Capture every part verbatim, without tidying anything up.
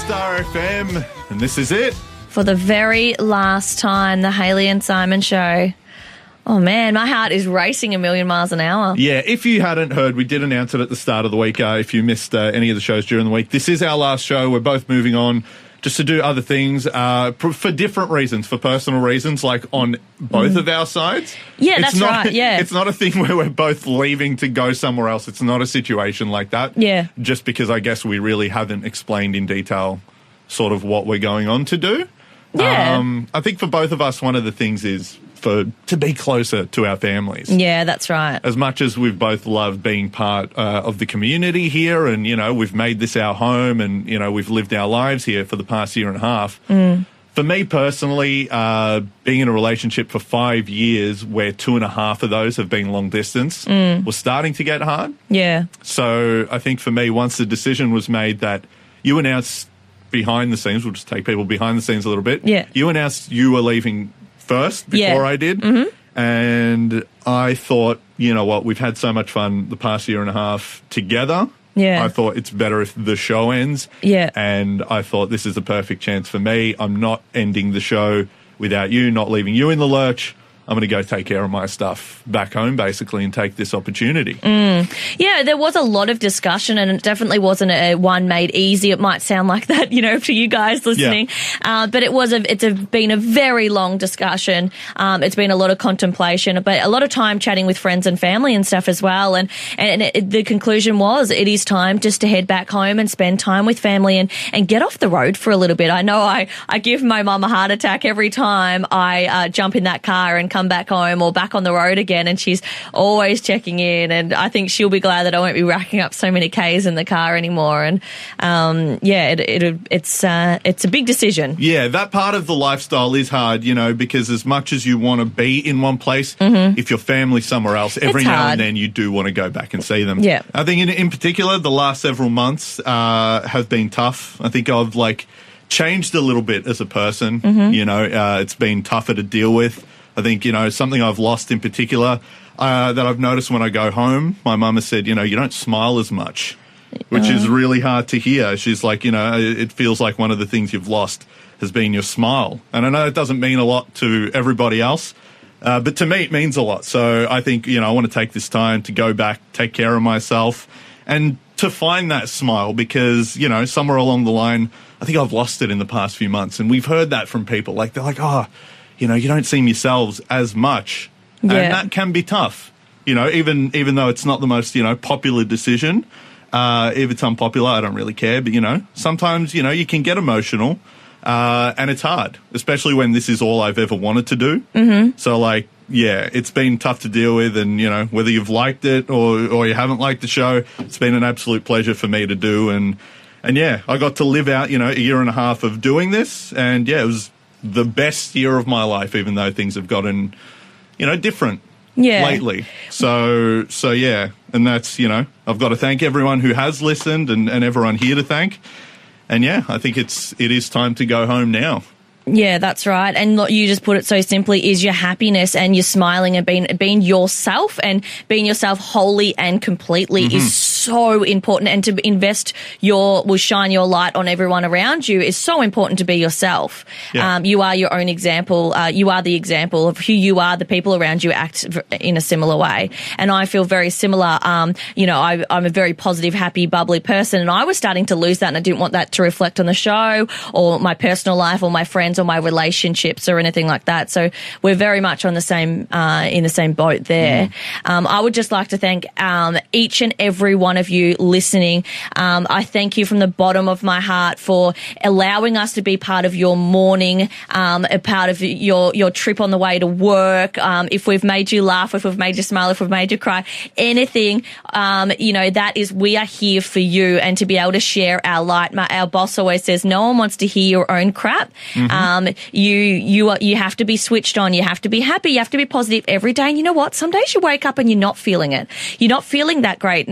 Star F M, and this is it. For the very last time, the Hayley and Simon Show. Oh, man, my heart is racing a million miles an hour. Yeah, if you hadn't heard, we did announce it at the start of the week. Uh, if you missed uh, any of the shows during the week, this is our last show. We're both moving on just to do other things uh, for different reasons, for personal reasons, like on both mm. of our sides. Yeah, it's that's not, right, yeah. It's not a thing where we're both leaving to go somewhere else. It's not a situation like that. Yeah. Just because I guess we really haven't explained in detail sort of what we're going on to do. Yeah. Um, I think for both of us, one of the things is for to be closer to our families. Yeah, that's right. As much as we've both loved being part uh, of the community here, and, you know, we've made this our home, and, you know, we've lived our lives here for the past year and a half. Mm. For me personally, uh, being in a relationship for five years where two and a half of those have been long distance mm. was starting to get hard. Yeah. So I think for me, once the decision was made that you announced behind the scenes, we'll just take people behind the scenes a little bit. Yeah. You announced you were leaving first before yeah. I did. Mm-hmm. And I thought, you know what, we've had so much fun the past year and a half together. Yeah. I thought it's better if the show ends. Yeah. And I thought this is a perfect chance for me. I'm not ending the show without you, not leaving you in the lurch. I'm going to go take care of my stuff back home, basically, and take this opportunity. Mm. Yeah, there was a lot of discussion, and it definitely wasn't a one made easy. It might sound like that, you know, for you guys listening, yeah. uh, but it was a, it's a, been a very long discussion. Um, it's been a lot of contemplation, but a lot of time chatting with friends and family and stuff as well. And and it, the conclusion was it is time just to head back home and spend time with family and, and get off the road for a little bit. I know I, I give my mum a heart attack every time I uh, jump in that car and come back home or back on the road again, and she's always checking in, and I think she'll be glad that I won't be racking up so many K's in the car anymore. And um, yeah, it, it, it's uh, it's a big decision. Yeah, that part of the lifestyle is hard, you know, because as much as you want to be in one place, mm-hmm. if your family's somewhere else, every it's now hard. and then you do want to go back and see them. Yeah. I think in, in particular, the last several months uh, have been tough. I think I've like changed a little bit as a person. Mm-hmm. You know, uh, it's been tougher to deal with. I think, you know, something I've lost in particular uh, that I've noticed when I go home, my mum has said, you know, you don't smile as much, which uh. is really hard to hear. She's like, you know, it feels like one of the things you've lost has been your smile. And I know it doesn't mean a lot to everybody else, uh, but to me it means a lot. So I think, you know, I want to take this time to go back, take care of myself, and to find that smile because, you know, somewhere along the line, I think I've lost it in the past few months. And we've heard that from people. Like, they're like, oh, you know, you don't seem yourselves as much. Yeah. And that can be tough, you know, even even though it's not the most, you know, popular decision. Uh, if it's unpopular, I don't really care. But, you know, sometimes, you know, you can get emotional uh, and it's hard, especially when this is all I've ever wanted to do. Mm-hmm. So, like, yeah, it's been tough to deal with. And, you know, whether you've liked it or, or you haven't liked the show, it's been an absolute pleasure for me to do. And, and yeah, I got to live out, you know, a year and a half of doing this. And, yeah, it was the best year of my life, even though things have gotten, you know, different yeah. lately. So, so yeah, and that's, you know, I've got to thank everyone who has listened and, and everyone here to thank. And yeah, I think it's, it is time to go home now. Yeah, that's right. And what you just put it so simply is your happiness and your smiling and being being yourself and being yourself wholly and completely mm-hmm. is so important. And to invest your, will shine your light on everyone around you is so important to be yourself. Yeah. Um, you are your own example. Uh, you are the example of who you are. The people around you act in a similar way. And I feel very similar. Um, you know, I, I'm a very positive, happy, bubbly person, and I was starting to lose that, and I didn't want that to reflect on the show or my personal life or my friends or my relationships or anything like that. So we're very much on the same, uh, in the same boat there. Mm. Um, I would just like to thank, um, each and every one of you listening. Um, I thank you from the bottom of my heart for allowing us to be part of your morning, um, a part of your, your trip on the way to work. Um, if we've made you laugh, if we've made you smile, if we've made you cry, anything, um, you know, that is, we are here for you, and to be able to share our light. My, our boss always says, no one wants to hear your own crap. Mm-hmm. Um, you, you are, you have to be switched on. You have to be happy. You have to be positive every day. And you know what? Some days you wake up and you're not feeling it. You're not feeling that great, you know,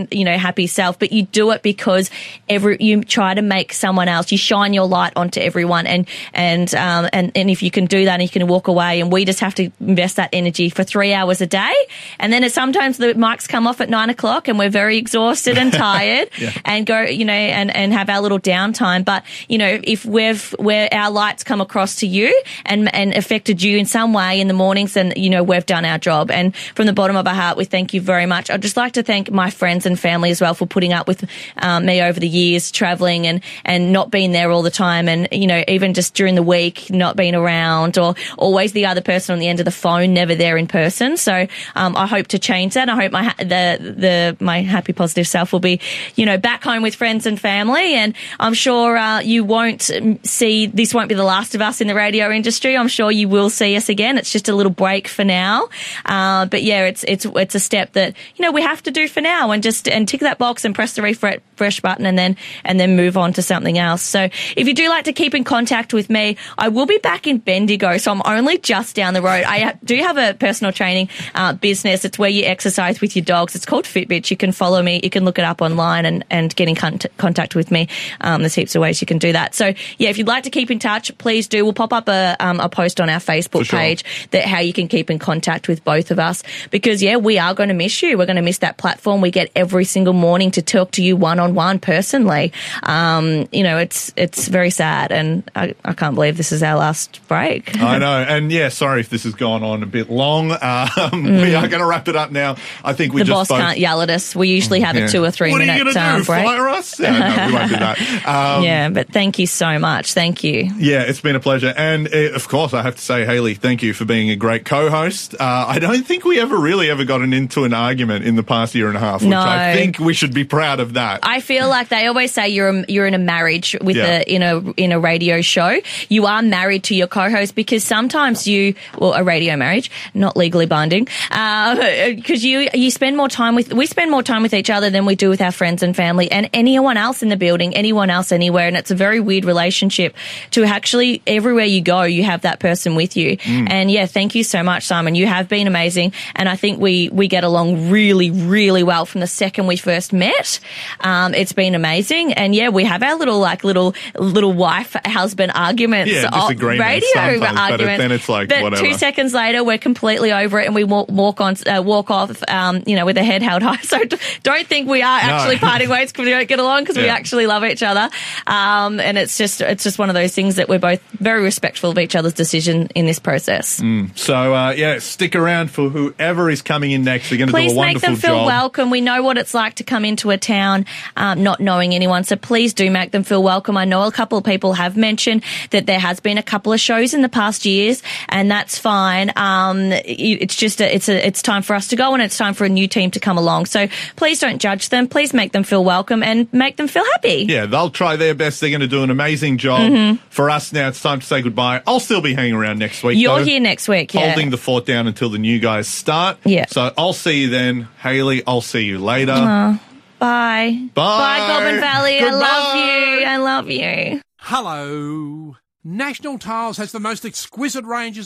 happy self, but you do it because every you try to make someone else, you shine your light onto everyone, and and um and, and if you can do that and you can walk away, and we just have to invest that energy for three hours a day, and then it's sometimes the mics come off at nine o'clock and we're very exhausted and tired yeah. and go, you know, and, and have our little downtime. But, you know, if we've, where our lights come across to you and, and affected you in some way in the mornings, then, you know, we've done our job. And from the bottom of our heart, we thank you very much. I'd just like to thank my friends and family as well for putting up with um, me over the years, traveling and, and not being there all the time. And, you know, even just during the week, not being around, or always the other person on the end of the phone, never there in person. So um, I hope to change that. I hope my, ha- the, the, my happy, positive self will be, you know, back home with friends and family. And I'm sure uh, you won't see, this won't be the last of us in the radio industry. I'm sure you will see us again. It's just a little break for now. Uh, but yeah, it's, it's, it's a step that, you know, we have to do for now, and just, and tick that box and press the refresh button, and then, and then move on to something else. So if you do like to keep in contact with me, I will be back in Bendigo. So I'm only just down the road. I do have a personal training uh, business. It's where you exercise with your dogs. It's called Fitbit. You can follow me. You can look it up online and, and get in con- contact with me. Um, there's heaps of ways you can do that. So yeah, if you'd like to keep in touch, please do. We'll pop up a, um, a post on our Facebook sure. page that how you can keep in contact with both of us, because yeah, we are going to miss you. We're going to miss that platform we get every single morning to talk to you one on one personally. Um, you know, it's, it's very sad, and I, I can't believe this is our last break. I know. And yeah, sorry if this has gone on a bit long. Um, mm. We are going to wrap it up now. I think we the just boss both... can't yell at us. We usually have yeah. a two or three what minute What are you going to do? uh, break. Fire us? Yeah, no, we won't do that. Um, yeah, but thank you so much. Thank you. Yeah, it's been a pleasure. And uh, of course, I have to say, Hayley, thank you for being a great co-host. Uh, I don't think we ever really ever gotten into an argument in the past year and a half, which no. I think we should be proud of that. I feel like they always say you're a, you're in a marriage with yeah. a in a in a radio show. You are married to your co-host, because sometimes you, well, a radio marriage, not legally binding, because uh, you you spend more time with we spend more time with each other than we do with our friends and family and anyone else in the building, anyone else anywhere, and it's a very weird relationship to actually everywhere you go you have that person with you. Mm. And yeah, thank you so much, Simon. You have been amazing, and I think we we get along really really well from the second we first met. Um, it's been amazing, and yeah, we have our little like little little wife husband arguments, yeah, disagreements, radio arguments, but then it's like but whatever. Two seconds later, we're completely over it, and we walk, walk on, uh, walk off, um, you know, with a head held high. So d- don't think we are actually no. parting ways because we don't get along, because yeah. we actually love each other. Um, and it's just it's just one of those things that we're both very respectful of each other's decision in this process. Mm. So uh, yeah, stick around for whoever is coming in next. They're going to do a wonderful job. Please make them feel job. welcome. We know what it's like to come into a town um, not knowing anyone, so please do make them feel welcome. I know a couple of people have mentioned that there has been a couple of shows in the past years, and that's fine. Um, it's just a, it's a, it's time for us to go, and it's time for a new team to come along. So please don't judge them. Please make them feel welcome and make them feel happy. Yeah, they'll try their best. They're going to do an amazing job. Mm-hmm. For us now, it's time to say goodbye. I'll still be hanging around next week. You're though, here next week, yeah. Holding the fort down until the new guys start. Yeah. So I'll see you then. Hayley, I'll see you later. Uh, bye. Bye. Bye, Goulburn Valley. Goodbye. I love you. I love you. Hello. National Tiles has the most exquisite ranges